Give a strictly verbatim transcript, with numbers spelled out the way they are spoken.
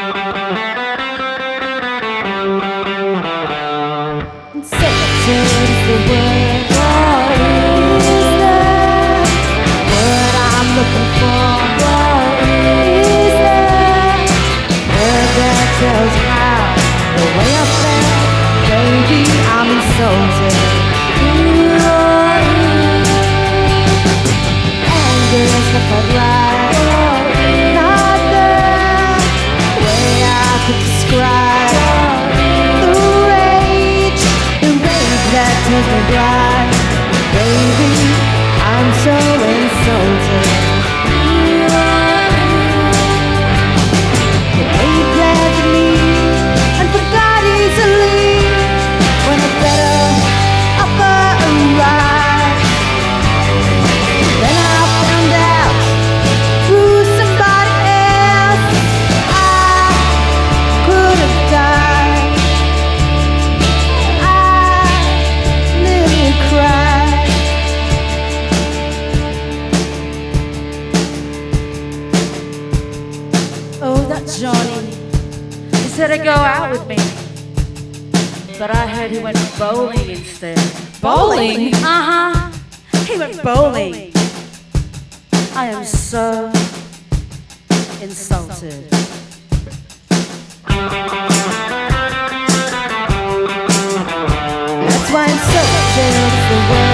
Tells how the way I felt, baby, I'm insulted. Ooh, anger is not quite right, not the way I could describe the rage, the rage that turns me blind. Baby, I'm so insulted. Johnny, he said to go out with me, but I heard he went bowling instead. Bowling? Uh-huh. He went bowling. I am so insulted. That's why I'm so insulted.